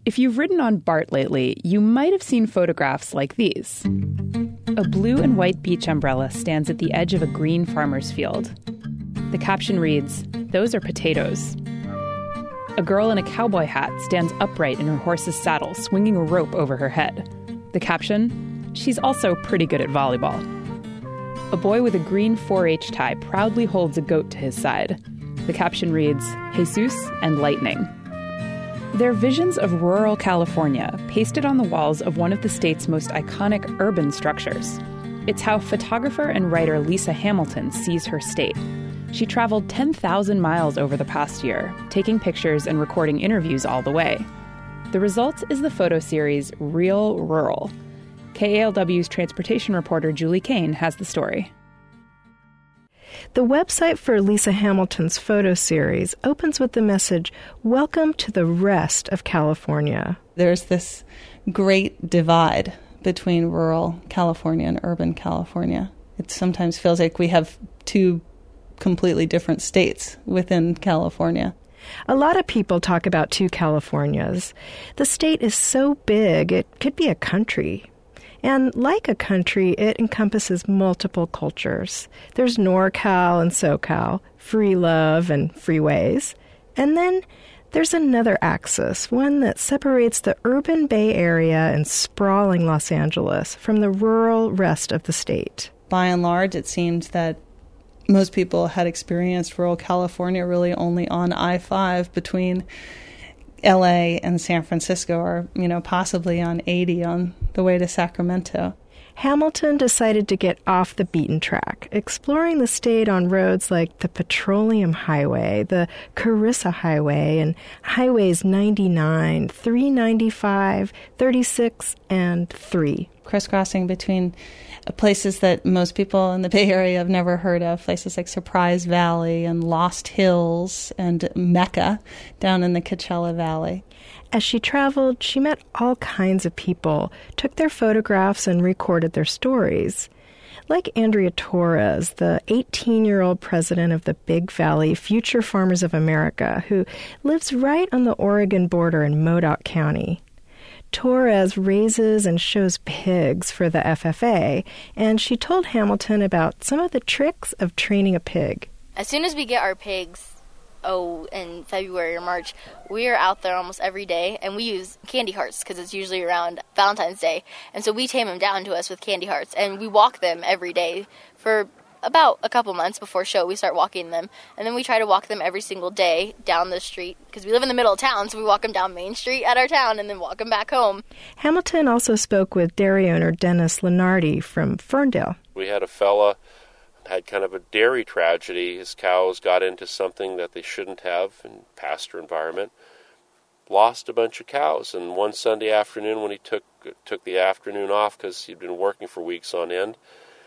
If you've ridden on BART lately, you might have seen photographs like these. A blue and white beach umbrella stands at the edge of a green farmer's field. The caption reads, "Those are potatoes." A girl in a cowboy hat stands upright in her horse's saddle, swinging a rope over her head. The caption, "She's also pretty good at volleyball." A boy with a green 4-H tie proudly holds a goat to his side. The caption reads, "Jesus and lightning." They're visions of rural California pasted on the walls of one of the state's most iconic urban structures. It's how photographer and writer Lisa Hamilton sees her state. She traveled 10,000 miles over the past year, taking pictures and recording interviews all the way. The result is the photo series Real Rural. KALW's transportation reporter Julie Kane has the story. The website for Lisa Hamilton's photo series opens with the message, "Welcome to the rest of California." There's this great divide between rural California and urban California. It sometimes feels like we have two completely different states within California. A lot of people talk about two Californias. The state is so big, it could be a country. And like a country, it encompasses multiple cultures. There's NorCal and SoCal, free love and freeways. And then there's another axis, one that separates the urban Bay Area and sprawling Los Angeles from the rural rest of the state. By and large, it seems that most people had experienced rural California really only on I-5 between LA and San Francisco, or, possibly on 80 on the way to Sacramento. Hamilton decided to get off the beaten track, exploring the state on roads like the Petroleum Highway, the Carissa Highway, and Highways 99, 395, 36, and 3. Crisscrossing between places that most people in the Bay Area have never heard of, places like Surprise Valley and Lost Hills and Mecca down in the Coachella Valley. As she traveled, she met all kinds of people, took their photographs and recorded their stories. Like Andrea Torres, the 18-year-old president of the Big Valley Future Farmers of America, who lives right on the Oregon border in Modoc County. Torres raises and shows pigs for the FFA, and she told Hamilton about some of the tricks of training a pig. As soon as we get our pigs, in February or March, we are out there almost every day, and we use candy hearts because it's usually around Valentine's Day. And so we tame them down to us with candy hearts, and we walk them every day for about a couple months before show. We start walking them, and then we try to walk them every single day down the street because we live in the middle of town, so we walk them down Main Street at our town and then walk them back home. Hamilton also spoke with dairy owner Dennis Lenardi from Ferndale. We had a fella had kind of a dairy tragedy. His cows got into something that they shouldn't have in pasture environment, lost a bunch of cows, and one Sunday afternoon when he took the afternoon off because he'd been working for weeks on end,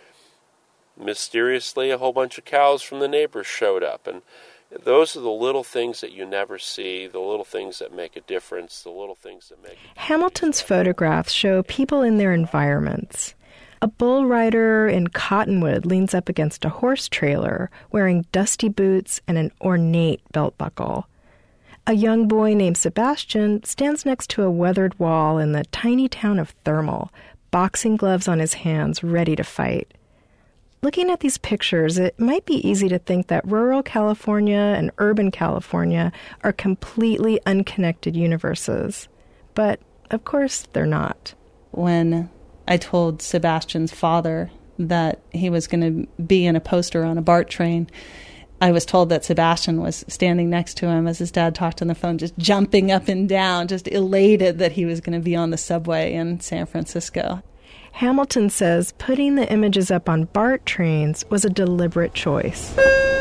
mysteriously a whole bunch of cows from the neighbors showed up. And those are the little things that you never see, the little things that make a difference, the little things that make a difference. Hamilton's photographs show people in their environments. A bull rider in Cottonwood leans up against a horse trailer, wearing dusty boots and an ornate belt buckle. A young boy named Sebastian stands next to a weathered wall in the tiny town of Thermal, boxing gloves on his hands, ready to fight. Looking at these pictures, it might be easy to think that rural California and urban California are completely unconnected universes. But, of course, they're not. When I told Sebastian's father that he was going to be in a poster on a BART train, I was told that Sebastian was standing next to him as his dad talked on the phone, just jumping up and down, just elated that he was going to be on the subway in San Francisco. Hamilton says putting the images up on BART trains was a deliberate choice.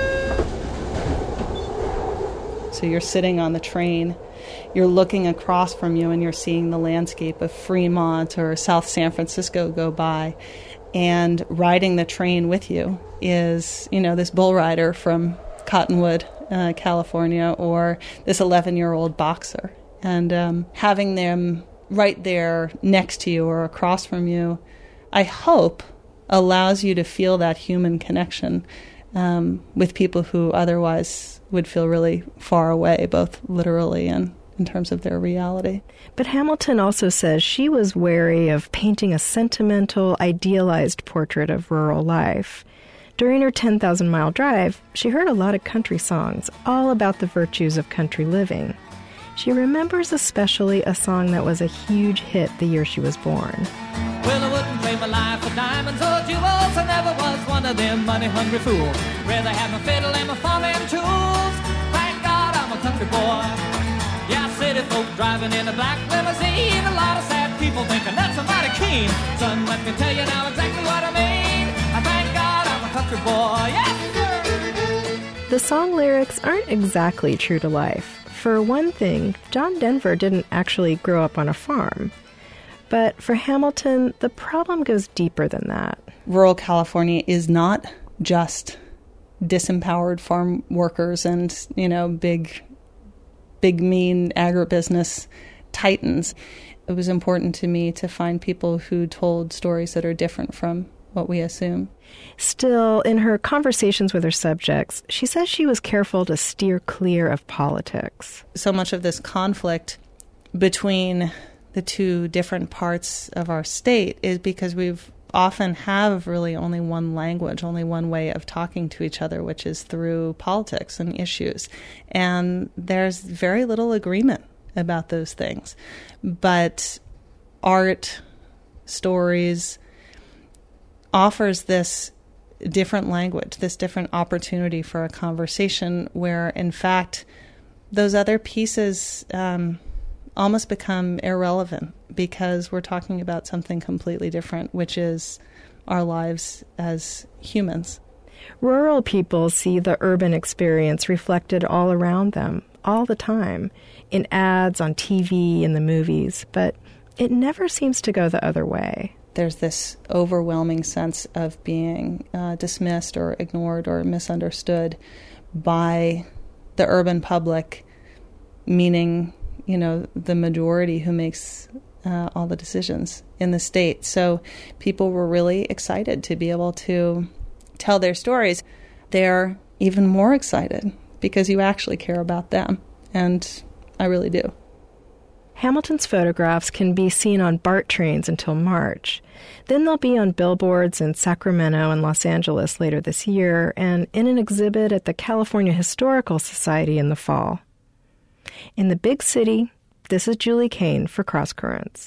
So you're sitting on the train, you're looking across from you, and you're seeing the landscape of Fremont or South San Francisco go by. And riding the train with you is, this bull rider from Cottonwood, California, or this 11-year-old boxer. And having them right there next to you or across from you, I hope allows you to feel that human connection with people who otherwise would feel really far away, both literally and in terms of their reality. But Hamilton also says she was wary of painting a sentimental, idealized portrait of rural life. During her 10,000-mile drive, she heard a lot of country songs, all about the virtues of country living. She remembers especially a song that was a huge hit the year she was born. Well, I wouldn't trade my life for diamonds or jewels. I never was one of them money-hungry fools. Rather have my fiddle and my farming tools. Thank God I'm a country boy. Yeah, city folk driving in a black limousine. A lot of sad people thinking that's a mighty keen. Son, let me tell you now exactly what I mean. I thank God I'm a country boy. Yes! The song lyrics aren't exactly true to life. For one thing, John Denver didn't actually grow up on a farm. But for Hamilton, the problem goes deeper than that. Rural California is not just disempowered farm workers and, big mean agribusiness titans. It was important to me to find people who told stories that are different from what we assume. Still, in her conversations with her subjects, she says she was careful to steer clear of politics. So much of this conflict between the two different parts of our state is because we've often have really only one language, only one way of talking to each other, which is through politics and issues. And there's very little agreement about those things. But art, stories, offers this different language, this different opportunity for a conversation where, in fact, those other pieces almost become irrelevant because we're talking about something completely different, which is our lives as humans. Rural people see the urban experience reflected all around them, all the time, in ads, on TV, in the movies, but it never seems to go the other way. There's this overwhelming sense of being dismissed or ignored or misunderstood by the urban public, meaning, the majority who makes all the decisions in the state. So people were really excited to be able to tell their stories. They're even more excited because you actually care about them, and I really do. Hamilton's photographs can be seen on BART trains until March. Then they'll be on billboards in Sacramento and Los Angeles later this year, and in an exhibit at the California Historical Society in the fall. In the big city, this is Julie Kane for Cross Currents.